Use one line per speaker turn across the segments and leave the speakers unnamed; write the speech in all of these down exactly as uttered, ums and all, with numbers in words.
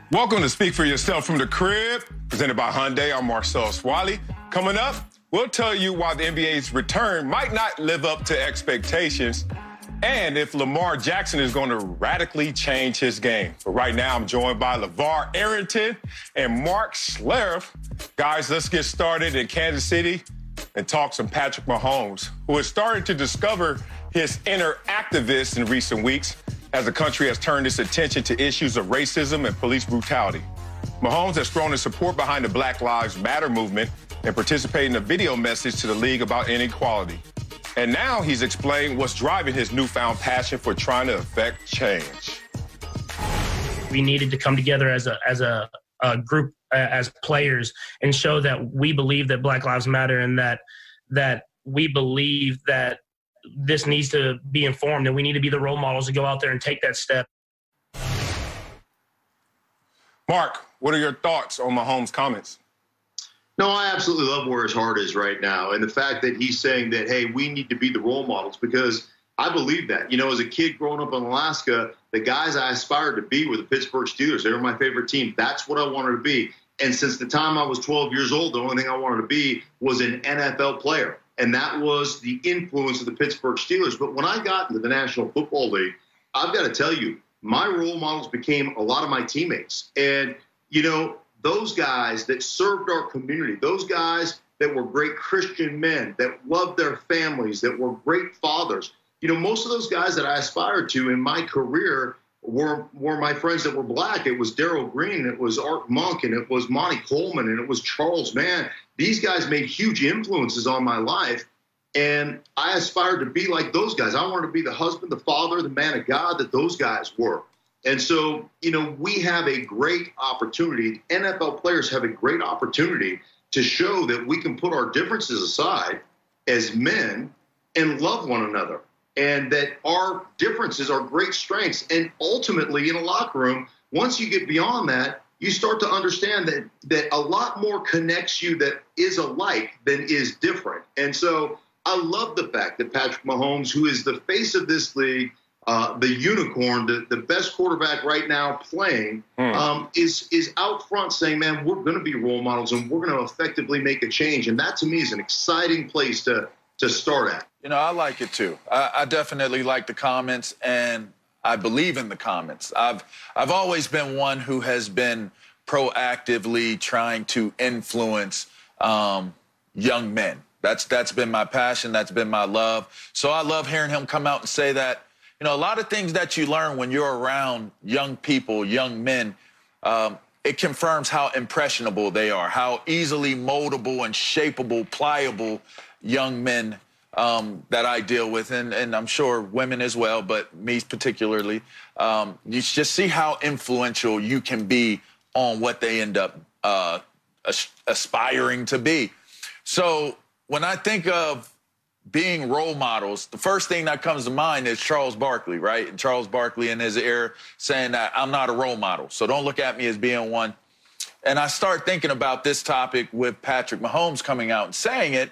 Welcome to Speak for Yourself from the Crib, presented by Hyundai. I'm Marcel Swally. Coming up, we'll tell you why the N B A's return might not live up to expectations and if Lamar Jackson is going to radically change his game. But right now, I'm joined by LeVar Arrington and Mark Schlereth. Guys, let's get started in Kansas City and talk some Patrick Mahomes, who is starting to discover his inner activist in recent weeks as the country has turned its attention to issues of racism and police brutality. Mahomes has thrown his support behind the Black Lives Matter movement and participated in a video message to the league about inequality. And now he's explained what's driving his newfound passion for trying to affect change.
We needed to come together as a as a, a group, uh, as players, and show that we believe that Black Lives Matter and that that we believe that this needs to be informed, and we need to be the role models to go out there and take that step.
Mark, what are your thoughts on Mahomes' comments?
No, I absolutely love where his heart is right now. And the fact that he's saying that, hey, we need to be the role models, because I believe that. You know, as a kid growing up in Alaska, the guys I aspired to be were the Pittsburgh Steelers. They were my favorite team. That's what I wanted to be. And since the time I was twelve years old, the only thing I wanted to be was an N F L player. And that was the influence of the Pittsburgh Steelers. But when I got into the National Football League, I've got to tell you, my role models became a lot of my teammates. And, you know, those guys that served our community, those guys that were great Christian men, that loved their families, that were great fathers, you know, most of those guys that I aspired to in my career were were my friends that were black. It was Darrell Green, it was Art Monk, and it was Monty Coleman, and it was Charles Mann. These guys made huge influences on my life, and I aspired to be like those guys. I wanted to be the husband, the father, the man of God that those guys were. And so, you know, we have a great opportunity. N F L players have a great opportunity to show that we can put our differences aside as men and love one another, and that our differences are great strengths. And ultimately, in a locker room, once you get beyond that, you start to understand that that a lot more connects you that is alike than is different. And so I love the fact that Patrick Mahomes, who is the face of this league, uh, the unicorn, the, the best quarterback right now playing, mm. um, is is out front saying, man, we're going to be role models and we're going to effectively make a change. And that, to me, is an exciting place to to start at.
You know, I like it, too. I, I definitely like the comments, and I believe in the comments. I've I've always been one who has been proactively trying to influence um, young men. That's that's been my passion. That's been my love. So I love hearing him come out and say that. You know, a lot of things that you learn when you're around young people, young men, um, it confirms how impressionable they are, how easily moldable and shapeable, pliable young men um, that I deal with, and, and I'm sure women as well, but me particularly. Um, you just see how influential you can be on what they end up uh, as- aspiring to be. So when I think of being role models, the first thing that comes to mind is Charles Barkley, right? And Charles Barkley in his era saying that I'm not a role model, so don't look at me as being one. And I start thinking about this topic with Patrick Mahomes coming out and saying it,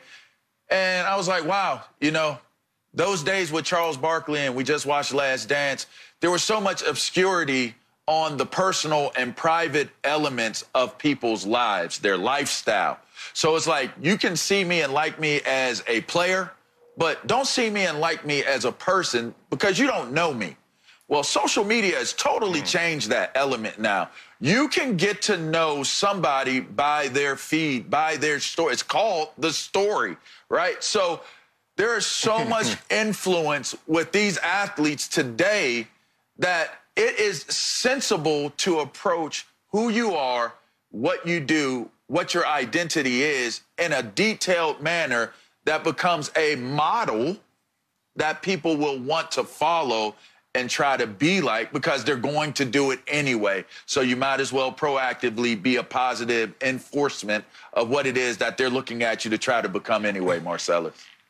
and I was like, wow, you know, those days with Charles Barkley, and we just watched Last Dance, there was so much obscurity on the personal and private elements of people's lives, their lifestyle. So it's like, you can see me and like me as a player, but don't see me and like me as a person because you don't know me. Well, social media has totally changed that element now. You can get to know somebody by their feed, by their story. It's called the story, right? So there is so much influence with these athletes today that it is sensible to approach who you are, what you do, what your identity is in a detailed manner that becomes a model that people will want to follow and try to be like, because they're going to do it anyway. So you might as well proactively be a positive enforcement of what it is that they're looking at you to try to become anyway, Marcellus.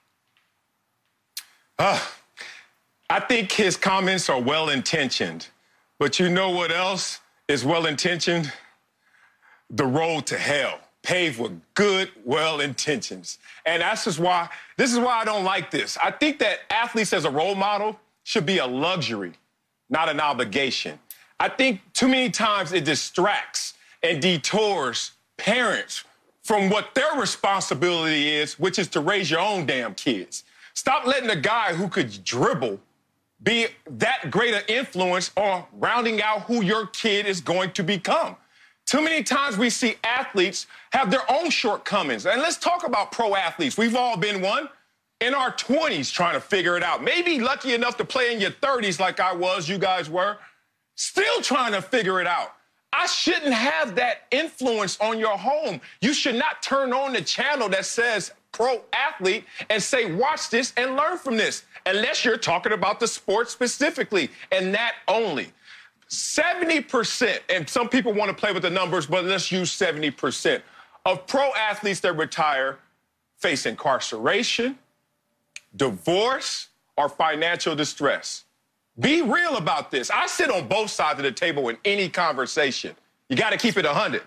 Uh, I think his comments are well-intentioned, but you know what else is well-intentioned? The road to hell, paved with good, well-intentions. And that's just why, this is why I don't like this. I think that athletes as a role model should be a luxury, not an obligation. I think too many times it distracts and detours parents from what their responsibility is, which is to raise your own damn kids. Stop letting a guy who could dribble be that great an influence on rounding out who your kid is going to become. Too many times we see athletes have their own shortcomings. And let's talk about pro athletes. We've all been one in our twenties trying to figure it out. Maybe lucky enough to play in your thirties like I was, you guys were, still trying to figure it out. I shouldn't have that influence on your home. You should not turn on the channel that says pro athlete and say, watch this and learn from this, unless you're talking about the sport specifically, and that only. seventy percent, and some people want to play with the numbers, but let's use seventy percent of pro athletes that retire face incarceration, divorce, or financial distress. Be real about this. I sit on both sides of the table in any conversation. You got to keep it one hundred.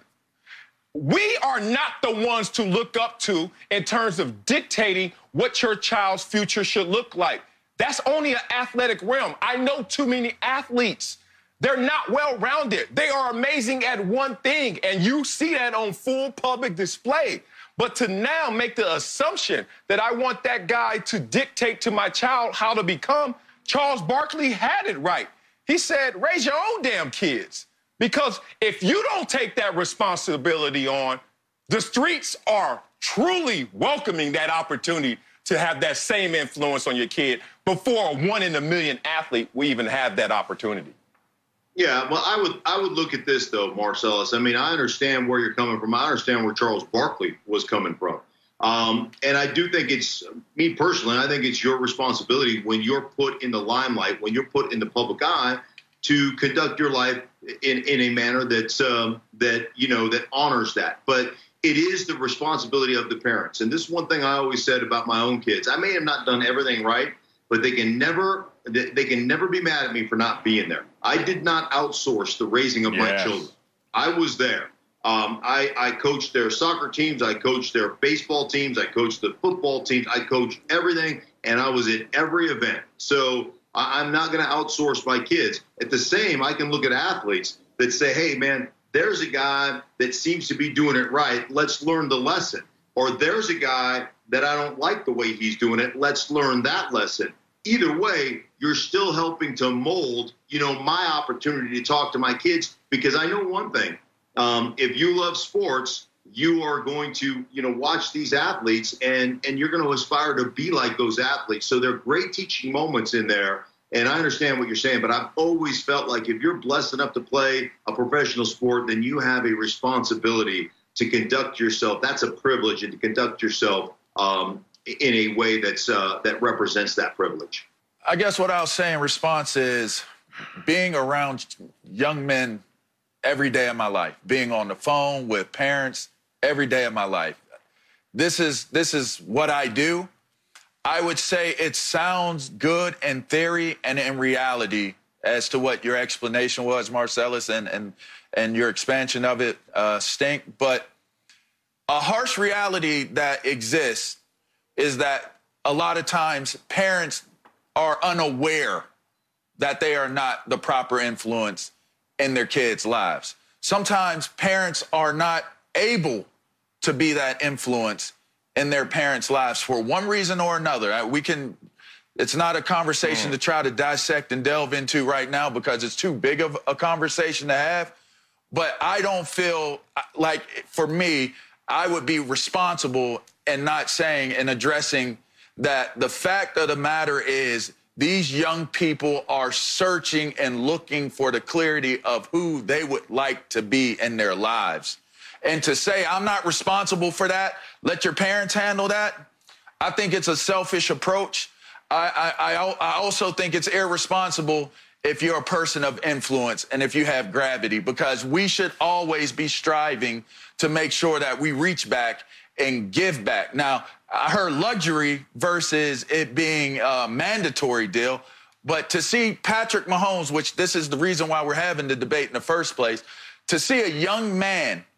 We are not the ones to look up to in terms of dictating what your child's future should look like. That's only an athletic realm. I know too many athletes. They're not well-rounded. They are amazing at one thing, and you see that on full public display. But to now make the assumption that I want that guy to dictate to my child how to become, Charles Barkley had it right. He said, raise your own damn kids. Because if you don't take that responsibility on, the streets are truly welcoming that opportunity to have that same influence on your kid before a one in a million athlete will even have that opportunity.
Yeah, well, I would I would look at this, though, Marcellus. I mean, I understand where you're coming from. I understand where Charles Barkley was coming from. Um, and I do think it's, me personally, I think it's your responsibility when you're put in the limelight, when you're put in the public eye, to conduct your life in, in a manner that's, um, that, you know, that honors that. But it is the responsibility of the parents. And this is one thing I always said about my own kids. I may have not done everything right, but they can never they can never be mad at me for not being there. I did not outsource the raising of yes. my children. I was there. Um, I, I coached their soccer teams. I coached their baseball teams. I coached the football teams. I coached everything, and I was at every event. So I, I'm not going to outsource my kids. At the same, I can look at athletes that say, hey, man, there's a guy that seems to be doing it right. Let's learn the lesson. Or there's a guy that I don't like the way he's doing it. Let's learn that lesson. Either way, you're still helping to mold, you know, my opportunity to talk to my kids, because I know one thing. Um, if you love sports, you are going to, you know, watch these athletes and, and you're going to aspire to be like those athletes. So there are great teaching moments in there. And I understand what you're saying, but I've always felt like if you're blessed enough to play a professional sport, then you have a responsibility to conduct yourself. That's a privilege, and to conduct yourself um, in a way that's uh, that represents that privilege.
I guess what I'll say in response is being around young men every day of my life, being on the phone with parents every day of my life. This is this is what I do. I would say it sounds good in theory and in reality as to what your explanation was, Marcellus, and and and your expansion of it, uh, Stink. But a harsh reality that exists is that a lot of times parents are unaware that they are not the proper influence in their kids' lives. Sometimes parents are not able to be that influence in their parents' lives for one reason or another. We can, it's not a conversation mm. to try to dissect and delve into right now because it's too big of a conversation to have. But I don't feel like, for me, I would be responsible in not saying and addressing that the fact of the matter is these young people are searching and looking for the clarity of who they would like to be in their lives. And to say, I'm not responsible for that, let your parents handle that, I think it's a selfish approach. I, I, I, I also think it's irresponsible if you're a person of influence and if you have gravity, because we should always be striving to make sure that we reach back and give back. Now, I heard luxury versus it being a mandatory deal, but to see Patrick Mahomes, which this is the reason why we're having the debate in the first place, to see a young man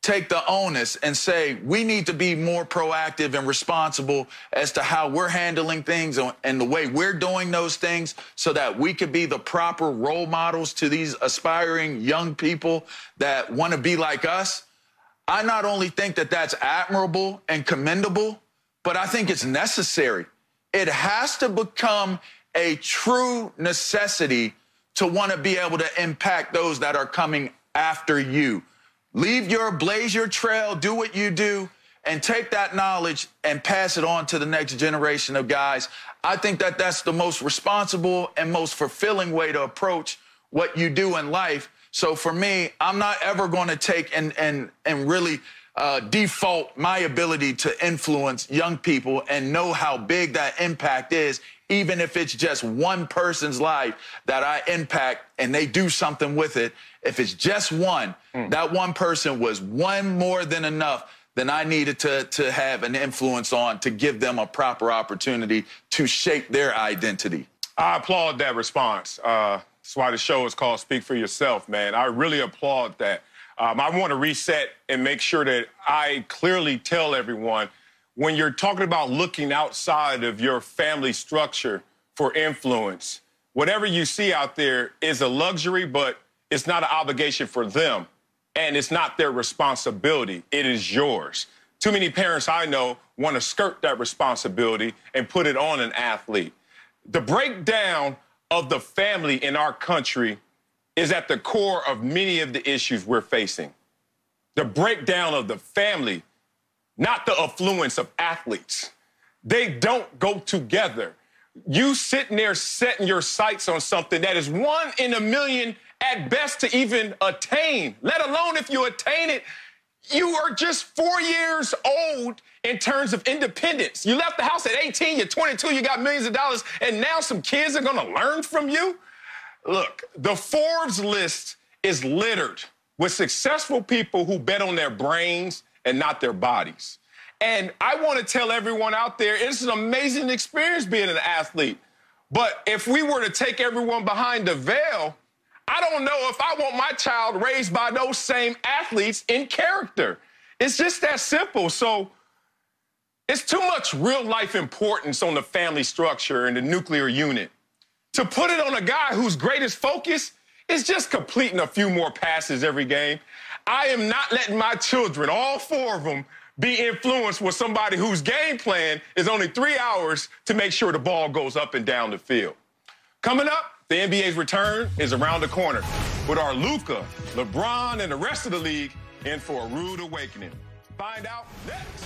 take the onus and say we need to be more proactive and responsible as to how we're handling things and the way we're doing those things so that we could be the proper role models to these aspiring young people that want to be like us. I not only think that that's admirable and commendable, but I think it's necessary. It has to become a true necessity to want to be able to impact those that are coming after you. Leave your, blaze your trail, do what you do, and take that knowledge and pass it on to the next generation of guys. I think that that's the most responsible and most fulfilling way to approach what you do in life. So for me, I'm not ever going to take and, and, and really uh, default my ability to influence young people and know how big that impact is, even if it's just one person's life that I impact and they do something with it. If it's just one, mm. that one person was one more than enough than I needed to, to have an influence on to give them a proper opportunity to shape their identity.
I applaud that response. Uh, that's why the show is called Speak for Yourself, man. I really applaud that. Um, I want to reset and make sure that I clearly tell everyone, when you're talking about looking outside of your family structure for influence, whatever you see out there is a luxury, but it's not an obligation for them, and it's not their responsibility. It is yours. Too many parents I know want to skirt that responsibility and put it on an athlete. The breakdown of the family in our country is at the core of many of the issues we're facing. The breakdown of the family, not the affluence of athletes. They don't go together. You sitting there setting your sights on something that is one in a million at best to even attain, let alone if you attain it, you are just four years old in terms of independence. You left the house at eighteen, you're twenty-two, you got millions of dollars, and now some kids are gonna learn from you? Look, the Forbes list is littered with successful people who bet on their brains and not their bodies. And I want to tell everyone out there, it's an amazing experience being an athlete. But if we were to take everyone behind the veil, I don't know if I want my child raised by those same athletes in character. It's just that simple. So it's too much real life importance on the family structure and the nuclear unit to put it on a guy whose greatest focus is just completing a few more passes every game. I am not letting my children, all four of them, be influenced with somebody whose game plan is only three hours to make sure the ball goes up and down the field. Coming up, the N B A's return is around the corner with our Luka, LeBron, and the rest of the league in for a rude awakening. Find out next.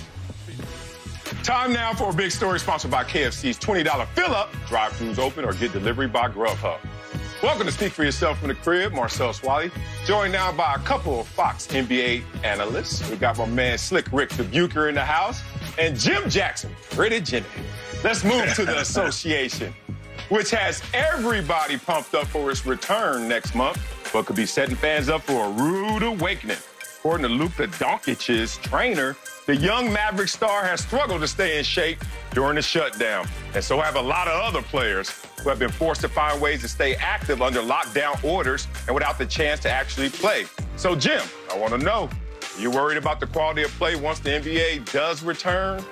Time now for a big story sponsored by K F C's twenty dollar fill-up. Drive-thrus open or get delivery by Grubhub. Welcome to Speak for Yourself from the crib, Marcel Swally. Joined now by a couple of Fox N B A analysts. We got my man Slick Rick Dubuquer in the house and Jim Jackson, pretty Jimmy. Let's move to the association, which has everybody pumped up for its return next month, but could be setting fans up for a rude awakening. According to Luka Doncic's trainer, the young Maverick star has struggled to stay in shape during the shutdown, and so have a lot of other players who have been forced to find ways to stay active under lockdown orders and without the chance to actually play. So, Jim, I want to know, are you worried about the quality of play once the N B A does return?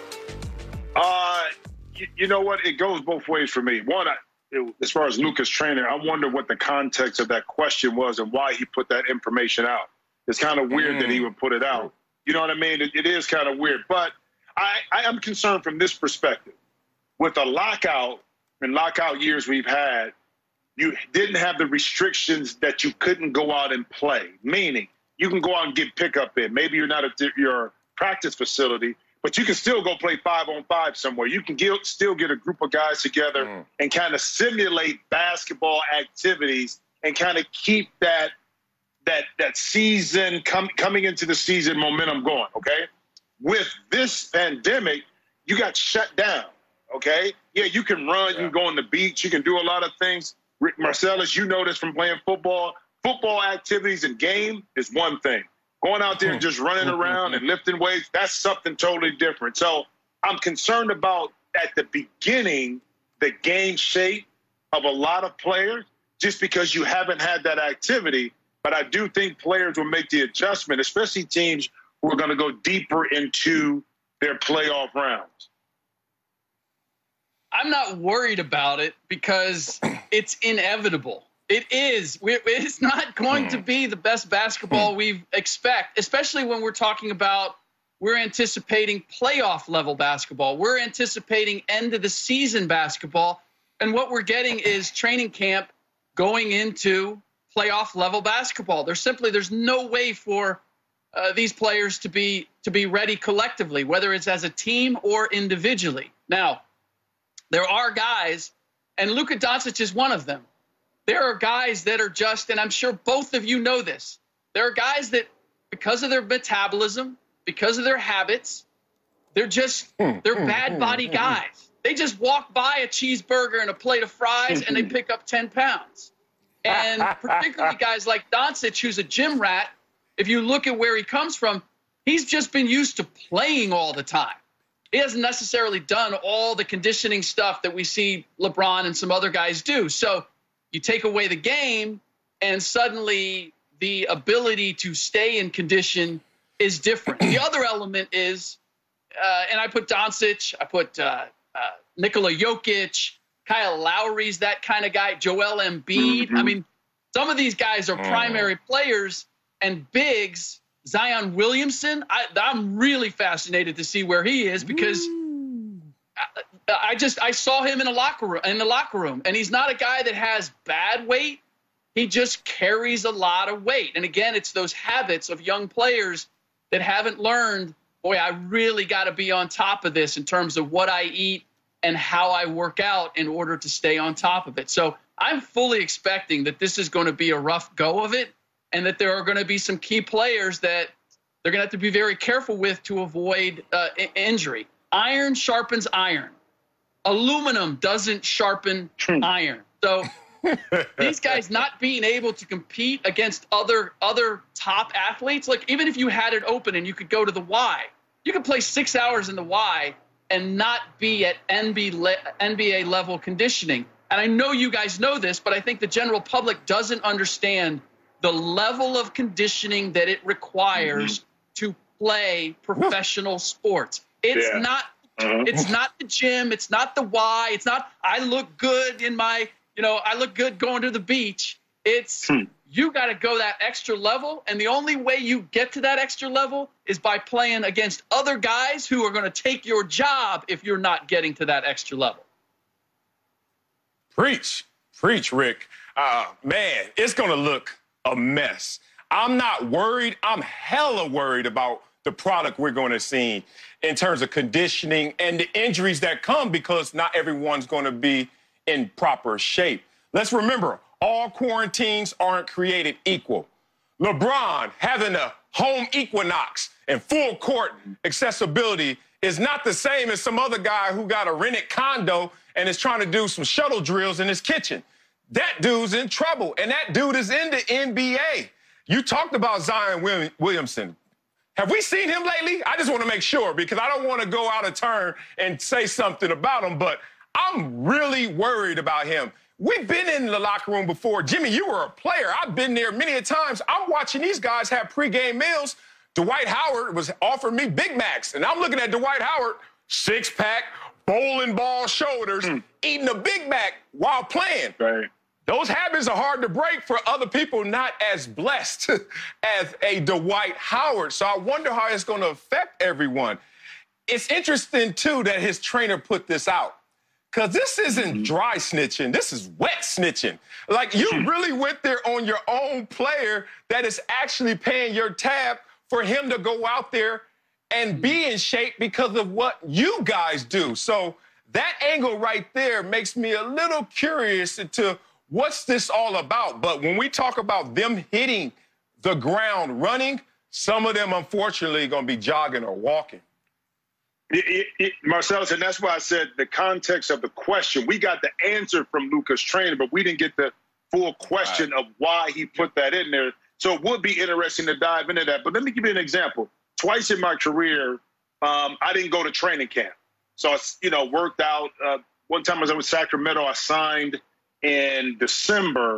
Uh, you, you know what? It goes both ways for me. One, I, it, as far as Luka's trainer, I wonder what the context of that question was and why he put that information out. It's kind of weird mm. that he would put it out. You know what I mean? It, it is kind of weird. But I, I am concerned from this perspective. With the lockout and lockout years we've had, you didn't have the restrictions that you couldn't go out and play, meaning you can go out and get pickup in. Maybe you're not at your practice facility, but you can still go play five on five somewhere. You can get, still get a group of guys together mm. and kind of simulate basketball activities and kind of keep that that that season com- coming into the season momentum going, okay? With this pandemic, you got shut down, okay? Yeah, you can run, yeah. you can go on the beach, you can do a lot of things. Rick Marcellus, you know this from playing football. Football activities and game is one thing. Going out there and just running around and lifting weights, that's something totally different. So I'm concerned about, at the beginning, the game shape of a lot of players, just because you haven't had that activity. but I do think players will make the adjustment, especially teams who are going to go deeper into their playoff rounds.
I'm not worried about it because it's inevitable. It is. It's not going to be the best basketball we expect, especially when we're talking about we're anticipating playoff level basketball. We're anticipating end of the season basketball. And what we're getting is training camp going into playoff level basketball. There's simply, there's no way for uh, these players to be, to be ready collectively, whether it's as a team or individually. Now, there are guys, and Luka Doncic is one of them. There are guys that are just, and I'm sure both of you know this, there are guys that, because of their metabolism, because of their habits, they're just, they're bad body guys. They just walk by a cheeseburger and a plate of fries and they pick up ten pounds. And particularly guys like Doncic, who's a gym rat, if you look at where he comes from, he's just been used to playing all the time. He hasn't necessarily done all the conditioning stuff that we see LeBron and some other guys do. So you take away the game, and suddenly the ability to stay in condition is different. The other element is, uh, and I put Doncic, I put uh, uh, Nikola Jokic, Kyle Lowry's that kind of guy, Joel Embiid. Mm-hmm. I mean, some of these guys are primary players and bigs. Zion Williamson, I, I'm really fascinated to see where he is because I, I just I saw him in a locker room in the locker room, and he's not a guy that has bad weight. He just carries a lot of weight. And again, it's those habits of young players that haven't learned, boy, I really got to be on top of this in terms of what I eat and how I work out in order to stay on top of it. So I'm fully expecting that this is going to be a rough go of it, and that there are going to be some key players that they're going to have to be very careful with to avoid uh, injury. Iron sharpens iron. Aluminum doesn't sharpen iron. So these guys not being able to compete against other other top athletes, like even if you had it open and you could go to the Y, you could play six hours in the Y and not be at N B A level conditioning. And I know you guys know this, but I think the general public doesn't understand the level of conditioning that it requires mm-hmm. to play professional sports. It's yeah. not uh-huh. it's not the gym, it's not the Y, it's not I look good in my, you know, I look good going to the beach. It's hmm. you got to go that extra level, and the only way you get to that extra level is by playing against other guys who are going to take your job if you're not getting to that extra level.
Preach. Preach, Rick. Uh, man, it's going to look a mess. I'm not worried. I'm hella worried about the product we're going to see in terms of conditioning and the injuries that come because not everyone's going to be in proper shape. Let's remember, all quarantines aren't created equal. LeBron having a home equinox and full court accessibility is not the same as some other guy who got a rented condo and is trying to do some shuttle drills in his kitchen. That dude's in trouble, and that dude is in the N B A. You talked about Zion Williamson. Have we seen him lately? I just want to make sure because I don't want to go out of turn and say something about him, but I'm really worried about him. We've been in the locker room before. Jimmy, you were a player. I've been there many a times. I'm watching these guys have pregame meals. Dwight Howard was offering me Big Macs, and I'm looking at Dwight Howard, six-pack, bowling ball shoulders, mm. eating a Big Mac while playing.
Right.
Those habits are hard to break for other people not as blessed as a Dwight Howard. So I wonder how it's going to affect everyone. It's interesting, too, that his trainer put this out. Because this isn't dry snitching. This is wet snitching. Like, you really went there on your own player that is actually paying your tab for him to go out there and be in shape because of what you guys do. So that angle right there makes me a little curious into what's this all about. But when we talk about them hitting the ground running, some of them, unfortunately, are going to be jogging or walking.
It, it, it, Marcellus, and that's why I said the context of the question. We got the answer from Luka's trainer, but we didn't get the full question right. of why he put that in there. So it would be interesting to dive into that. But let me give you an example. Twice in my career, um, I didn't go to training camp. So I, you know, worked out. Uh, one time I was in Sacramento, I signed in December,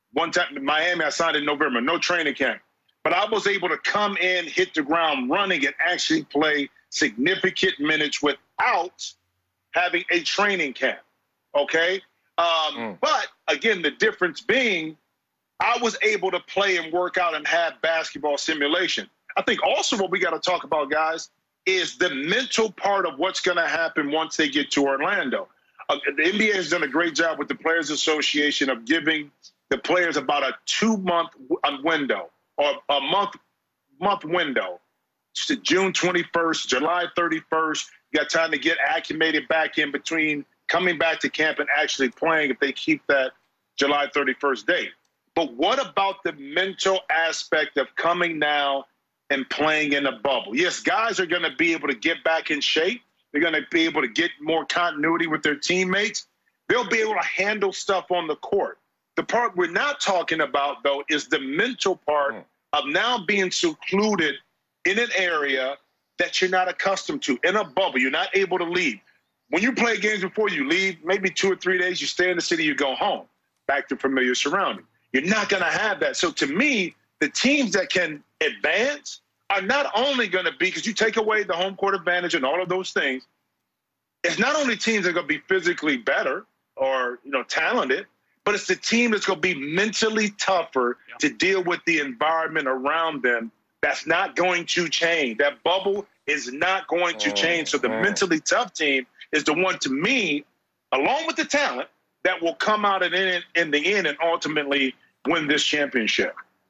One time in Miami, I signed in November, no training camp. But I was able to come in, hit the ground running, and actually play significant minutes without having a training camp, okay? Um, mm. But, again, the difference being I was able to play and work out and have basketball simulation. I think also what we got to talk about, guys, is the mental part of what's going to happen once they get to Orlando. Uh, the N B A has done a great job with the Players Association of giving the players about a two-month window or a month month window. It's June twenty-first, July thirty-first. You got time to get acclimated back in between coming back to camp and actually playing if they keep that July thirty-first date. But what about the mental aspect of coming now and playing in a bubble? Yes, guys are going to be able to get back in shape. They're going to be able to get more continuity with their teammates. They'll be able to handle stuff on the court. The part we're not talking about, though, is the mental part mm. of now being secluded in an area that you're not accustomed to, in a bubble. You're not able to leave. When you play games before you leave, maybe two or three days, you stay in the city, you go home, back to familiar surroundings. You're not going to have that. So to me, the teams that can advance are not only going to be, because you take away the home court advantage and all of those things, it's not only teams that are going to be physically better or, you know, talented, but it's the team that's going to be mentally tougher yeah. to deal with the environment around them. That's not going to change. That bubble is not going to change. So the oh. mentally tough team is the one, to me, along with the talent, that will come out in, in the end and ultimately win this championship.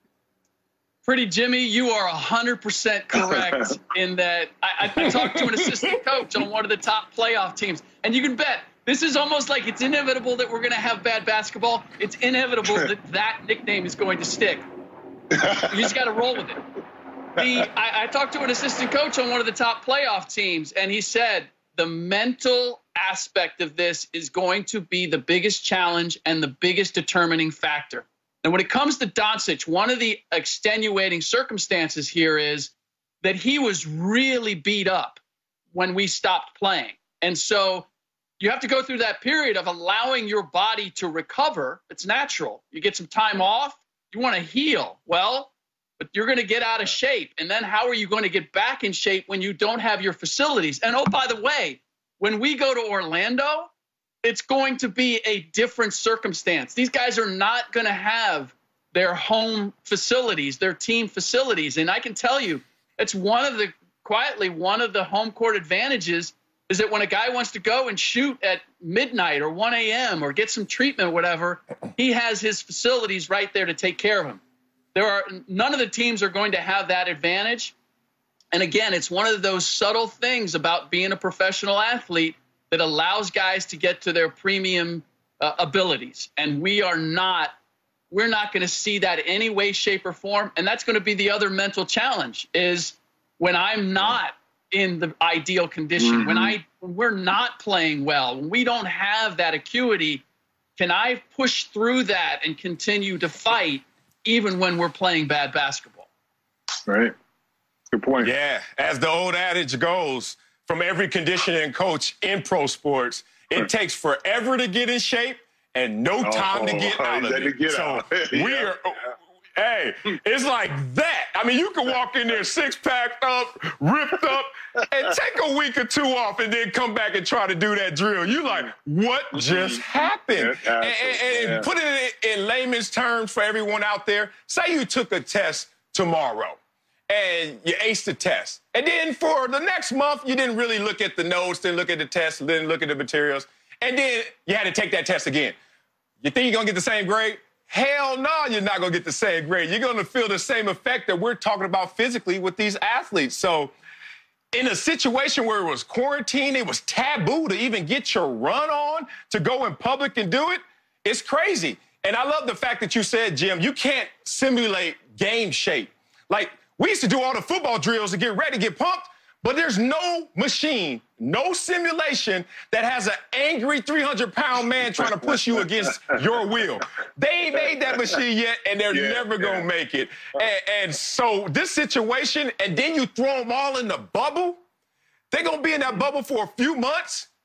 Pretty Jimmy, you are one hundred percent correct in that. I, I talked to an assistant coach on one of the top playoff teams, and you can bet this is almost like it's inevitable that we're going to have bad basketball. It's inevitable that that nickname is going to stick. You just got to roll with it. The, I, I talked to an assistant coach on one of the top playoff teams, and he said the mental aspect of this is going to be the biggest challenge and the biggest determining factor. And when it comes to Doncic, one of the extenuating circumstances here is that he was really beat up when we stopped playing. And so you have to go through that period of allowing your body to recover. It's natural. You get some time off. You want to heal. Well, but you're going to get out of shape. And then how are you going to get back in shape when you don't have your facilities? And, oh, by the way, when we go to Orlando, it's going to be a different circumstance. These guys are not going to have their home facilities, their team facilities. And I can tell you, it's one of the, quietly, one of the home court advantages is that when a guy wants to go and shoot at midnight or one a.m. or get some treatment or whatever, he has his facilities right there to take care of him. There are none of the teams are going to have that advantage. And again, it's one of those subtle things about being a professional athlete that allows guys to get to their premium uh, abilities. And we are not, we're not going to see that any way, shape, or form. And that's going to be the other mental challenge is when I'm not in the ideal condition, mm-hmm. when I when we're not playing well, when we don't have that acuity, can I push through that and continue to fight even when we're playing bad basketball?
Right. Good point.
Yeah, as the old adage goes, from every conditioning coach in pro sports, it right. takes forever to get in shape and no time oh, to get out of it.
Get
so
out.
we
yeah.
are, hey, it's like that. I mean, you can walk in there six-packed up, ripped up, and take a week or two off and then come back and try to do that drill. You like, what just happened?
Yeah,
and and, and yeah. put it in, in layman's terms for everyone out there. Say you took a test tomorrow and you aced the test. And then for the next month, you didn't really look at the notes, didn't look at the test, didn't look at the materials. And then you had to take that test again. You think you're going to get the same grade? Hell no, you're not going to get the same grade. You're going to feel the same effect that we're talking about physically with these athletes. So in a situation where it was quarantine, it was taboo to even get your run on, to go in public and do it, it's crazy. And I love the fact that you said, Jim, you can't simulate game shape. Like, we used to do all the football drills to get ready, get pumped, but there's no machine, no simulation that has an angry three hundred pound man trying to push you against your will. They ain't made that machine yet, and they're yeah, never going to yeah. make it. And, and so this situation, and then you throw them all in the bubble, they're going to be in that bubble for a few months,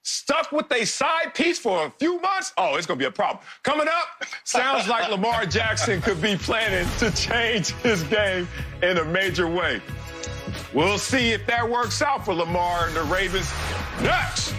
stuck with a side piece for a few months, oh, it's going to be a problem. Coming up, sounds like Lamar Jackson could be planning to change his game in a major way. We'll see if that works out for Lamar and the Ravens next.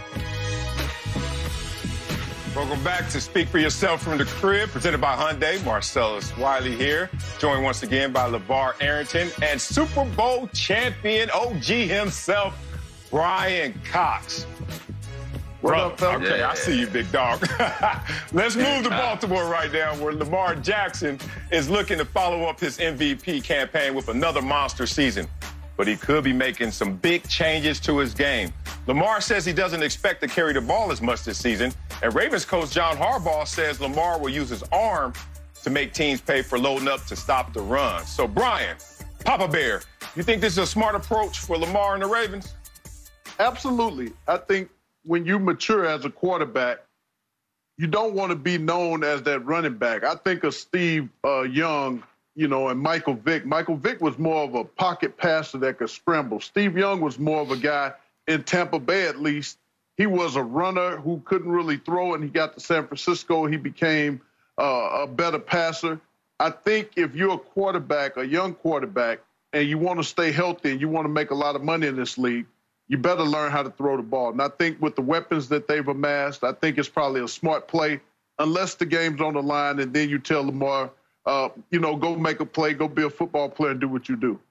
Welcome back to Speak for Yourself from the Crib, presented by Hyundai. Marcellus Wiley here, joined once again by LeVar Arrington and Super Bowl champion O G himself, Brian Cox.
What
Bro,
up, fella?
okay,
Yeah.
I see you, big dog. Let's move to Baltimore right now, where Lamar Jackson is looking to follow up his M V P campaign with another monster season. But he could be making some big changes to his game. Lamar says he doesn't expect to carry the ball as much this season. And Ravens coach John Harbaugh says Lamar will use his arm to make teams pay for loading up to stop the run. So, Brian, Papa Bear, you think this is a smart approach for Lamar and the Ravens?
Absolutely. I think when you mature as a quarterback, you don't want to be known as that running back. I think of Steve uh, Young, you know, and Michael Vick. Michael Vick was more of a pocket passer that could scramble. Steve Young was more of a guy, in Tampa Bay at least, he was a runner who couldn't really throw, and he got to San Francisco. He became uh, a better passer. I think if you're a quarterback, a young quarterback, and you want to stay healthy and you want to make a lot of money in this league, you better learn how to throw the ball. And I think with the weapons that they've amassed, I think it's probably a smart play, unless the game's on the line, and then you tell Lamar, uh, you know, go make a play, go be a football player and do what you do.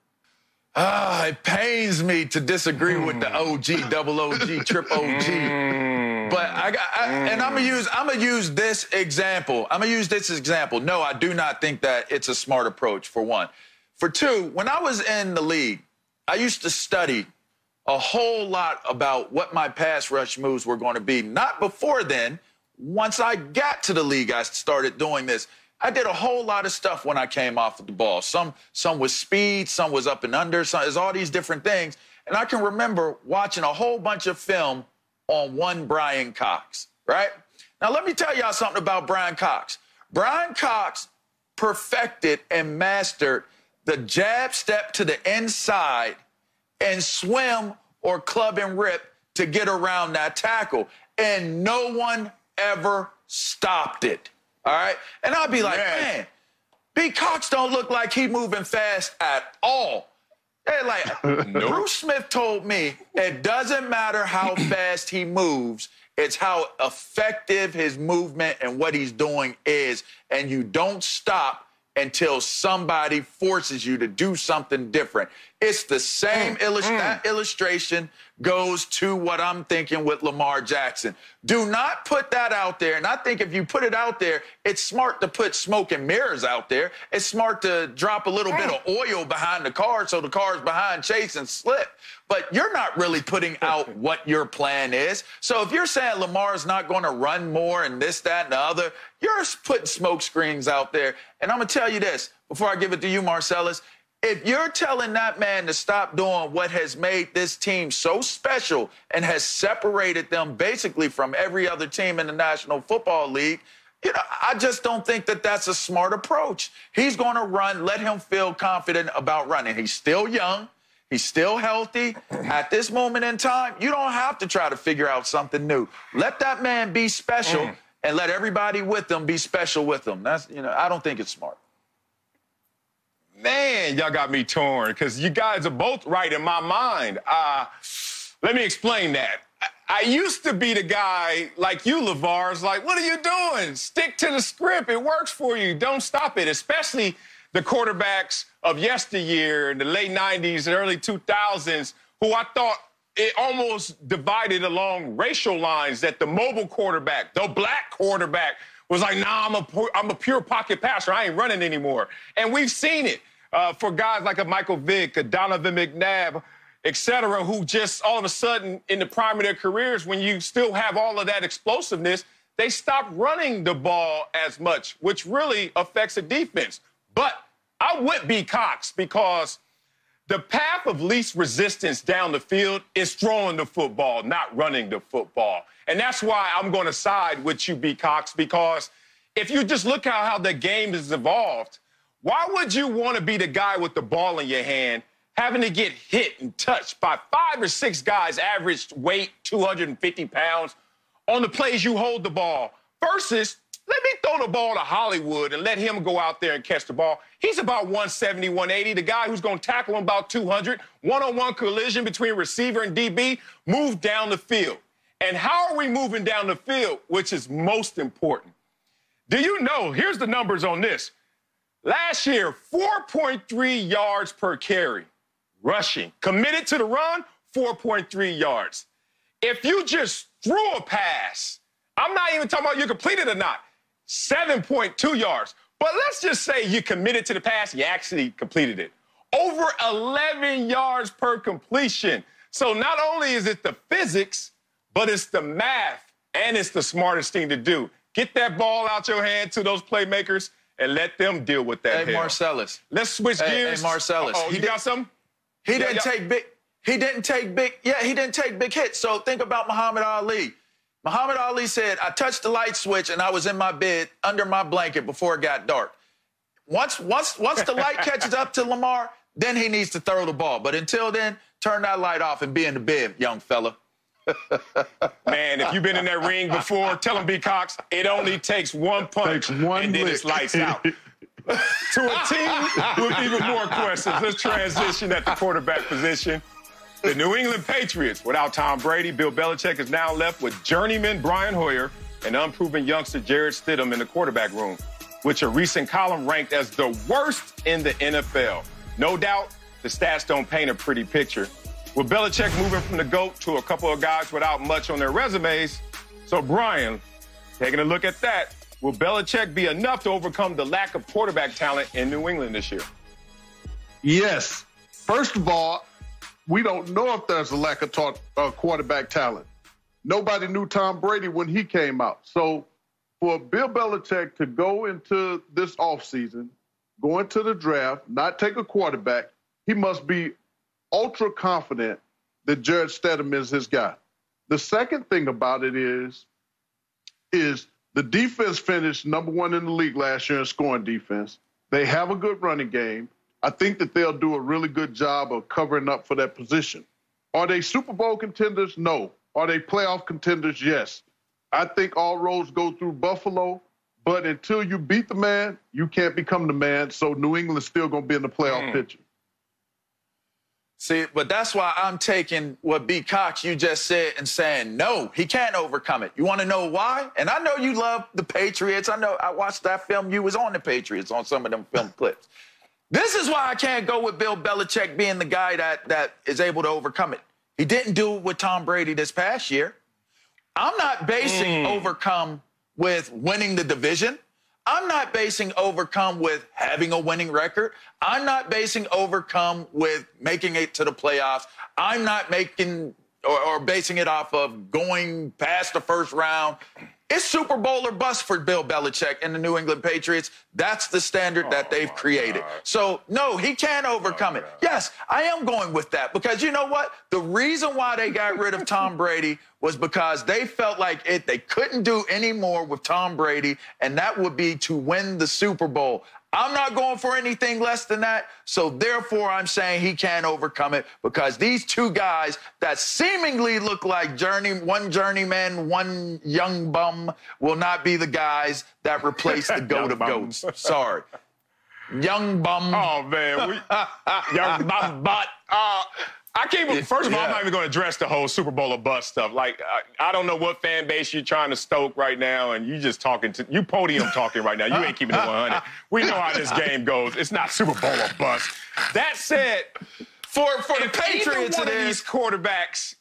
Ah, it pains me to disagree with the O G, double O G, triple O G. But I got, I, and I'm gonna use, I'm gonna use this example. I'm gonna use this example. No, I do not think that it's a smart approach, for one. For two, when I was in the league, I used to study a whole lot about what my pass rush moves were going to be. Not before then. Once I got to the league, I started doing this. I did a whole lot of stuff when I came off of the ball. Some some was speed, some was up and under, some is all these different things. And I can remember watching a whole bunch of film on one Brian Cox, right? Now, let me tell y'all something about Brian Cox. Brian Cox perfected and mastered the jab step to the inside and swim or club and rip to get around that tackle. And no one ever stopped it. All right? And I'll be like, man, man B. Cox don't look like he moving fast at all. They're like, nope. Bruce Smith told me it doesn't matter how fast he moves, it's how effective his movement and what he's doing is, and you don't stop until somebody forces you to do something different. It's the same mm, illust- mm. That illustration goes to what I'm thinking with Lamar Jackson. Do not put that out there. And I think if you put it out there, it's smart to put smoke and mirrors out there. It's smart to drop a little mm. bit of oil behind the car so the car's behind chase and slip. But you're not really putting out what your plan is. So if you're saying Lamar's not going to run more and this, that, and the other, you're putting smoke screens out there. And I'm going to tell you this, before I give it to you, Marcellus, if you're telling that man to stop doing what has made this team so special and has separated them basically from every other team in the National Football League, you know, I just don't think that that's a smart approach. He's going to run. Let him feel confident about running. He's still young. He's still healthy. At this moment in time, you don't have to try to figure out something new. Let that man be special mm. and let everybody with him be special with him. That's, you know, I don't think it's smart.
Man, y'all got me torn because you guys are both right in my mind. Uh, let me explain that. I, I used to be the guy like you, LeVar, is like, what are you doing? Stick to the script. It works for you. Don't stop it, especially the quarterbacks of yesteryear in the late nineties and early two thousands, who I thought it almost divided along racial lines, that the mobile quarterback, the black quarterback, was like, nah, I'm a, I'm a pure pocket passer. I ain't running anymore. And we've seen it uh, for guys like a Michael Vick, a Donovan McNabb, et cetera, who just all of a sudden in the prime of their careers, when you still have all of that explosiveness, they stop running the ball as much, which really affects the defense. But I would be Cox because the path of least resistance down the field is throwing the football, not running the football. And that's why I'm going to side with you, B. Cox, because if you just look at how the game has evolved, why would you want to be the guy with the ball in your hand having to get hit and touched by five or six guys, average weight two hundred fifty pounds, on the plays you hold the ball, versus let me throw the ball to Hollywood and let him go out there and catch the ball. He's about one seventy, one eighty. The guy who's going to tackle him about two hundred. One-on-one collision between receiver and D B, move down the field. And how are we moving down the field, which is most important? Do you know, here's the numbers on this. Last year, four point three yards per carry, rushing. Committed to the run, four point three yards. If you just threw a pass, I'm not even talking about you completed or not, seven point two yards. But let's just say you committed to the pass, you actually completed it. Over eleven yards per completion. So not only is it the physics, but it's the math, and it's the smartest thing to do. Get that ball out your hand to those playmakers and let them deal with that.
Hey,
hell.
Marcellus.
Let's switch
hey,
gears.
Hey, Marcellus.
Oh, you
did,
got something?
He
yeah,
didn't
yeah.
take big. He didn't take big. Yeah, he didn't take big hits. So think about Muhammad Ali. Muhammad Ali said, "I touched the light switch and I was in my bed under my blanket before it got dark." Once, once, once the light catches up to Lamar, then he needs to throw the ball. But until then, turn that light off and be in the bed, young fella.
Man, if you've been in that ring before, tell him, B. Cox, it only takes one punch
Takes one
and then
lick.
it's lights out. To a team with even more questions, let's transition at the quarterback position. The New England Patriots, without Tom Brady, Bill Belichick is now left with journeyman Brian Hoyer and unproven youngster Jarrett Stidham in the quarterback room, which a recent column ranked as the worst in the N F L. No doubt, the stats don't paint a pretty picture. With Belichick moving from the GOAT to a couple of guys without much on their resumes. So, Brian, taking a look at that, will Belichick be enough to overcome the lack of quarterback talent in New England this year?
Yes. First of all, we don't know if there's a lack of ta- uh, quarterback talent. Nobody knew Tom Brady when he came out. So for Bill Belichick to go into this offseason, go into the draft, not take a quarterback, he must be ultra confident that Jarrett Stidham is his guy. The second thing about it is, is the defense finished number one in the league last year in scoring defense. They have a good running game. I think that they'll do a really good job of covering up for that position. Are they Super Bowl contenders? No. Are they playoff contenders? Yes. I think all roads go through Buffalo, but until you beat the man, you can't become the man, so New England's still going to be in the playoff mm. picture.
See, but that's why I'm taking what B. Cox you just said and saying, no, he can't overcome it. You want to know why? And I know you love the Patriots. I know I watched that film. You was on the Patriots on some of them film clips. This is why I can't go with Bill Belichick being the guy that, that is able to overcome it. He didn't do it with Tom Brady this past year. I'm not basing mm. overcome with winning the division. I'm not basing overcome with having a winning record. I'm not basing overcome with making it to the playoffs. I'm not making or, or basing it off of going past the first round. It's Super Bowl or bust for Bill Belichick and the New England Patriots. That's the standard that they've created. So, no, he can't overcome it. Yes, I am going with that because you know what? The reason why they got rid of Tom Brady was because they felt like it, they couldn't do any more with Tom Brady, and that would be to win the Super Bowl. I'm not going for anything less than that, so therefore I'm saying he can't overcome it because these two guys that seemingly look like journey, one journeyman, one young bum will not be the guys that replace the GOAT of GOATs. Sorry. Young bum.
Oh, man. We, young bum butt. Uh, I can't even, first of all, yeah. I'm not even going to address the whole Super Bowl or bust stuff. Like, I, I don't know what fan base you're trying to stoke right now, and you just talking to, you podium talking right now. You ain't keeping it one hundred. We know how this game goes. It's not Super Bowl or bust. That said, for, for the Patriots, one of these quarterbacks,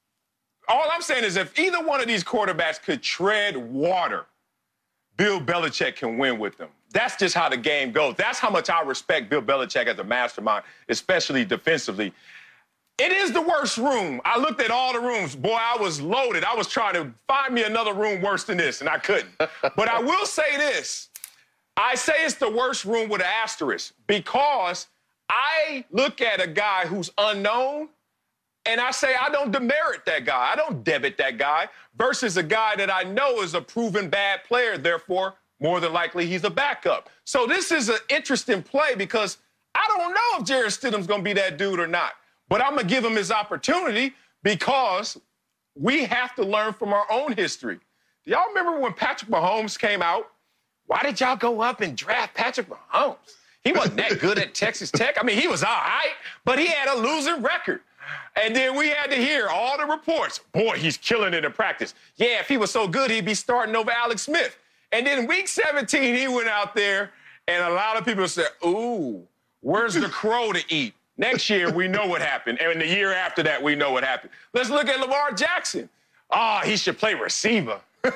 all I'm saying is if either one of these quarterbacks could tread water, Bill Belichick can win with them. That's just how the game goes. That's how much I respect Bill Belichick as a mastermind, especially defensively. It is the worst room. I looked at all the rooms. Boy, I was loaded. I was trying to find me another room worse than this, and I couldn't. But I will say this. I say it's the worst room with an asterisk because I look at a guy who's unknown, and I say I don't demerit that guy. I don't debit that guy versus a guy that I know is a proven bad player. Therefore, more than likely, he's a backup. So this is an interesting play because I don't know if Jarrett Stidham's going to be that dude or not. But I'm going to give him his opportunity because we have to learn from our own history. Do y'all remember when Patrick Mahomes came out? Why did y'all go up and draft Patrick Mahomes? He wasn't that good at Texas Tech. I mean, he was all right, but he had a losing record. And then we had to hear all the reports. Boy, he's killing it in practice. Yeah, if he was so good, he'd be starting over Alex Smith. And then week seventeen, he went out there, and a lot of people said, ooh, where's the crow to eat? Next year, we know what happened. And the year after that, we know what happened. Let's look at Lamar Jackson. Ah, oh, he should play receiver.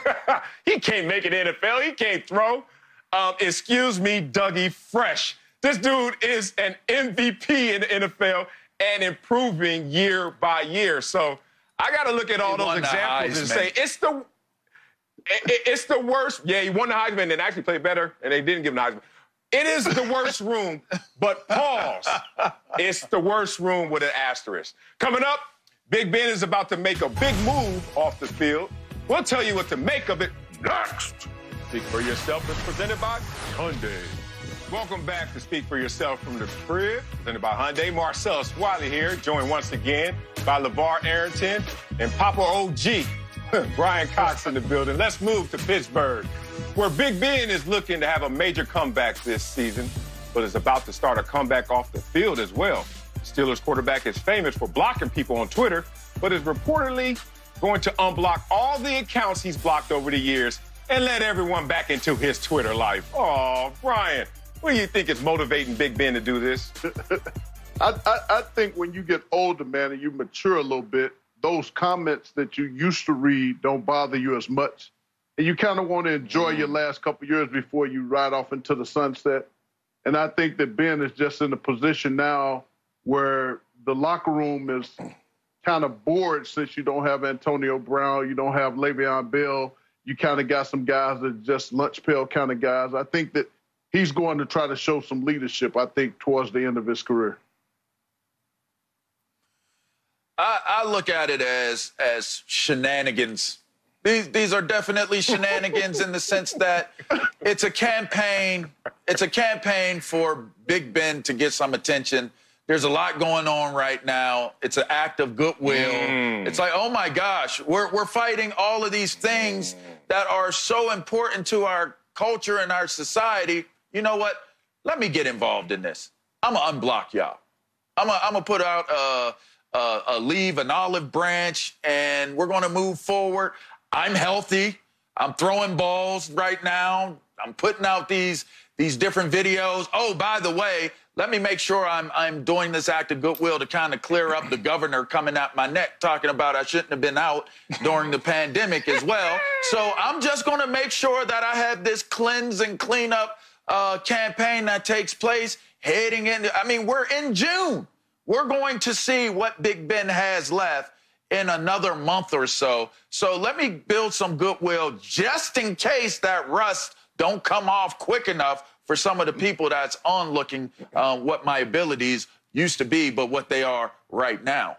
He can't make it in the N F L. He can't throw. Um, excuse me, Dougie Fresh. This dude is an M V P in the N F L and improving year by year. So I got to look at all he those examples and say it's the it, it's the worst. Yeah, he won the Heisman and actually played better, and they didn't give him the Heisman. It is the worst room, but pause. It's the worst room with an asterisk. Coming up, Big Ben is about to make a big move off the field. We'll tell you what to make of it next. Speak for Yourself is presented by Hyundai. Welcome back to Speak for Yourself from the Crib, presented by Hyundai. Marcellus Wiley here, joined once again by LeVar Arrington and Papa O G, Brian Cox in the building. Let's move to Pittsburgh, where Big Ben is looking to have a major comeback this season, but is about to start a comeback off the field as well. Steelers quarterback is famous for blocking people on Twitter, but is reportedly going to unblock all the accounts he's blocked over the years and let everyone back into his Twitter life. Oh, Brian, what do you think is motivating Big Ben to do this?
I, I, I think when you get older, man, and you mature a little bit, those comments that you used to read don't bother you as much. And you kind of want to enjoy mm. your last couple of years before you ride off into the sunset. And I think that Ben is just in a position now where the locker room is kind of bored since you don't have Antonio Brown, you don't have Le'Veon Bell. You kind of got some guys that are just lunch pail kind of guys. I think that he's going to try to show some leadership, I think, towards the end of his career.
I, I look at it as as shenanigans. These these are definitely shenanigans in the sense that it's a campaign. It's a campaign for Big Ben to get some attention. There's a lot going on right now. It's an act of goodwill. Mm. It's like, oh my gosh, we're we're fighting all of these things mm. that are so important to our culture and our society. You know what? Let me get involved in this. I'm gonna unblock y'all. I'm gonna I'm gonna put out a, a, a leave, an olive branch, and we're gonna move forward. I'm healthy. I'm throwing balls right now. I'm putting out these these different videos. Oh, by the way, let me make sure I'm I'm doing this act of goodwill to kind of clear up the governor coming at my neck talking about I shouldn't have been out during the pandemic as well. So I'm just going to make sure that I have this cleanse and clean up uh, campaign that takes place heading into, I mean, we're in June. We're going to see what Big Ben has left in another month or so. So let me build some goodwill just in case that rust don't come off quick enough for some of the people that's on looking uh, what my abilities used to be, but what they are right now.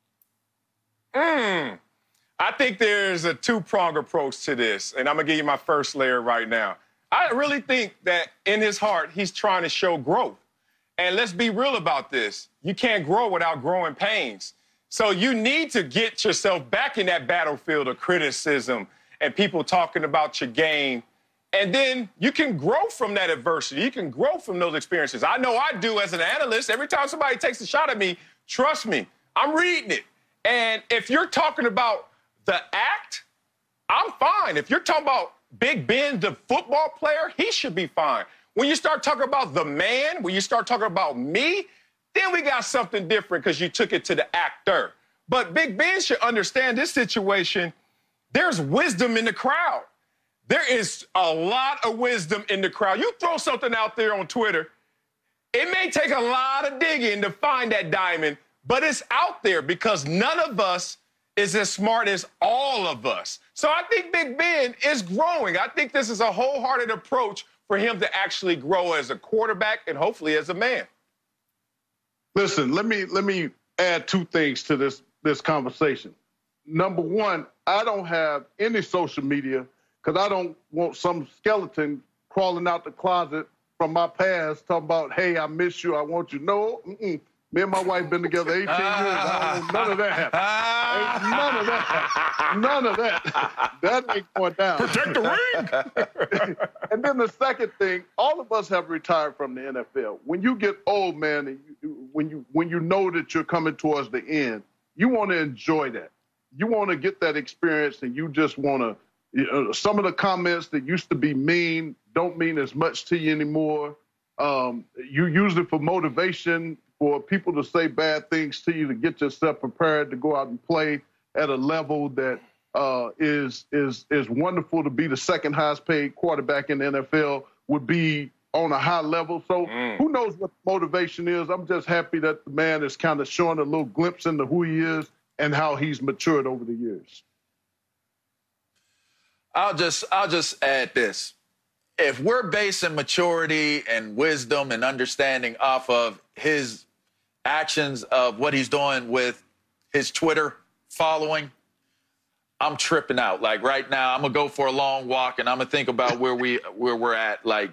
Mm. I think there's a two-pronged approach to this, and I'm going to give you my first layer right now. I really think that in his heart, he's trying to show growth. And let's be real about this. You can't grow without growing pains. So you need to get yourself back in that battlefield of criticism and people talking about your game. And then you can grow from that adversity. You can grow from those experiences. I know I do as an analyst. Every time somebody takes a shot at me, trust me, I'm reading it. And if you're talking about the act, I'm fine. If you're talking about Big Ben, the football player, he should be fine. When you start talking about the man, when you start talking about me, then we got something different because you took it to the actor. But Big Ben should understand this situation. There's wisdom in the crowd. There is a lot of wisdom in the crowd. You throw something out there on Twitter, it may take a lot of digging to find that diamond, but it's out there because none of us is as smart as all of us. So I think Big Ben is growing. I think this is a wholehearted approach for him to actually grow as a quarterback and hopefully as a man.
Listen, let me let me add two things to this, this conversation. Number one, I don't have any social media because I don't want some skeleton crawling out the closet from my past talking about, hey, I miss you, I want you. No, mm-mm. Me and my wife been together eighteen years. I don't want none of that. Ain't none of that. None of that. That ain't going down.
Protect the ring.
And then the second thing, all of us have retired from the N F L. When you get old, man, and you, when you when you know that you're coming towards the end, you want to enjoy that. You want to get that experience, and you just want to. You know, some of the comments that used to be mean don't mean as much to you anymore. Um, you use it for motivation, for people to say bad things to you, to get yourself prepared to go out and play at a level that uh, is is is wonderful. To be the second highest paid quarterback in the N F L would be on a high level. So mm. who knows what motivation is? I'm just happy that the man is kind of showing a little glimpse into who he is and how he's matured over the years.
I'll just I'll just add this. If we're basing maturity and wisdom and understanding off of his actions of what he's doing with his Twitter following, I'm tripping out. Like right now, I'm gonna go for a long walk and I'm gonna think about where we where we're at. Like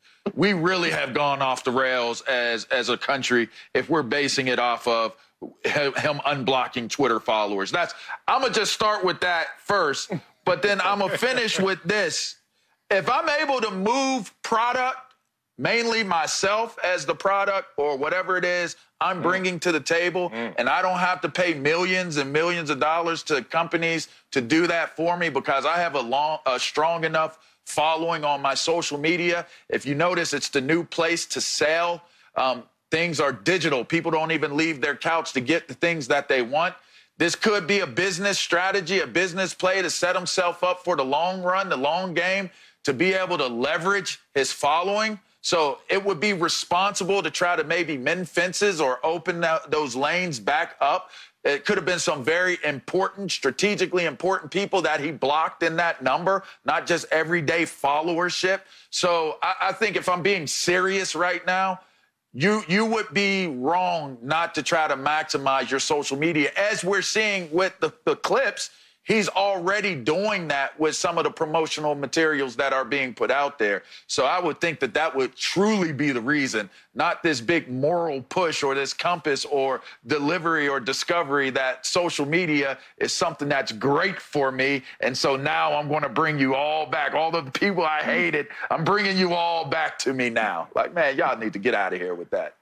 we really have gone off the rails as as a country if we're basing it off of him unblocking Twitter followers. That's I'm gonna just start with that first, but then I'm gonna finish with this. If I'm able to move product, mainly myself as the product or whatever it is I'm bringing to the table, mm. and I don't have to pay millions and millions of dollars to companies to do that for me because I have a long, a strong enough following on my social media. If you notice, it's the new place to sell. Um, things are digital. People don't even leave their couch to get the things that they want. This could be a business strategy, a business play to set himself up for the long run, the long game, to be able to leverage his following. So it would be responsible to try to maybe mend fences or open that, those lanes back up. It could have been some very important, strategically important people that he blocked in that number, not just everyday followership. So I, I think if I'm being serious right now, you you would be wrong not to try to maximize your social media. As we're seeing with the, the clips, he's already doing that with some of the promotional materials that are being put out there. So I would think that that would truly be the reason, not this big moral push or this compass or delivery or discovery that social media is something that's great for me. And so now I'm going to bring you all back. All the people I hated, I'm bringing you all back to me now. Like, man, y'all need to get out of here with that.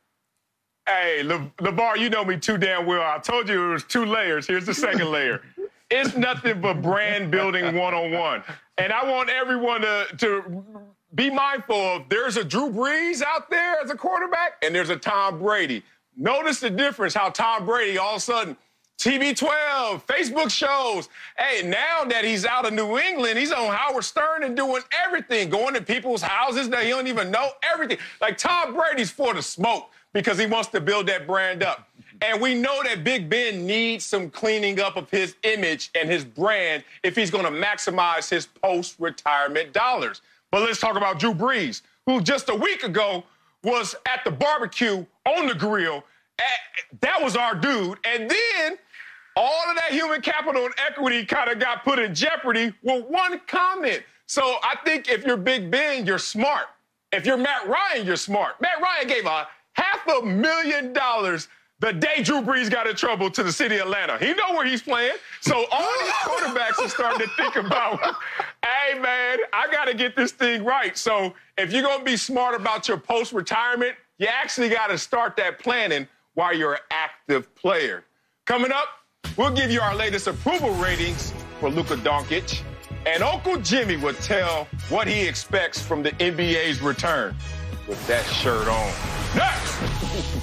Hey, Le- LeVar, you know me too damn well. I told you it was two layers. Here's the second layer. It's nothing but brand building one-on-one. And I want everyone to, to be mindful of there's a Drew Brees out there as a quarterback and there's a Tom Brady. Notice the difference, how Tom Brady all of a sudden, T V twelve, Facebook shows. Hey, now that he's out of New England, he's on Howard Stern and doing everything, going to people's houses that he don't even know, everything. Like Tom Brady's for the smoke because he wants to build that brand up. And we know that Big Ben needs some cleaning up of his image and his brand if he's going to maximize his post-retirement dollars. But let's talk about Drew Brees, who just a week ago was at the barbecue on the grill. That was our dude. And then all of that human capital and equity kind of got put in jeopardy with one comment. So I think if you're Big Ben, you're smart. If you're Matt Ryan, you're smart. Matt Ryan gave a half a million dollars the day Drew Brees got in trouble to the city of Atlanta. He know where he's playing. So all these quarterbacks are starting to think about, hey, man, I got to get this thing right. So if you're going to be smart about your post-retirement, you actually got to start that planning while you're an active player. Coming up, we'll give you our latest approval ratings for Luka Doncic. And Uncle Jimmy will tell what he expects from the N B A's return with that shirt on. Next!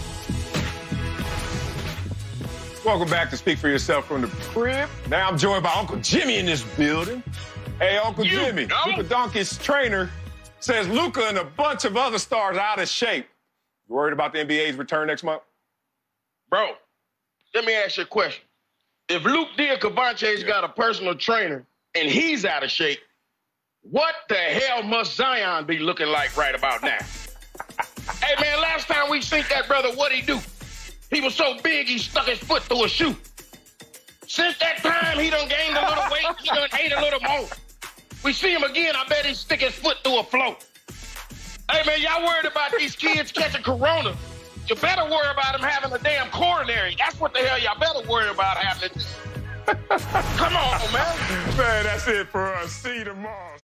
Welcome back to Speak for Yourself from the crib. Now I'm joined by Uncle Jimmy in this building. Hey, Uncle
you
Jimmy,
know.
Luka Doncic's trainer says Luka and a bunch of other stars are out of shape. You worried about the N B A's return next month?
Bro, let me ask you a question. If Luke Diacobance's yeah. got a personal trainer and he's out of shape, what the hell must Zion be looking like right about now? Hey, man, last time we seen that brother, what'd he do? He was so big, he stuck his foot through a shoe. Since that time, he done gained a little weight. He done ate a little more. We see him again, I bet he stick his foot through a float. Hey, man, y'all worried about these kids catching corona. You better worry about them having a damn coronary. That's what the hell y'all better worry about happening. Come on, man.
Man, that's it for us. See you tomorrow.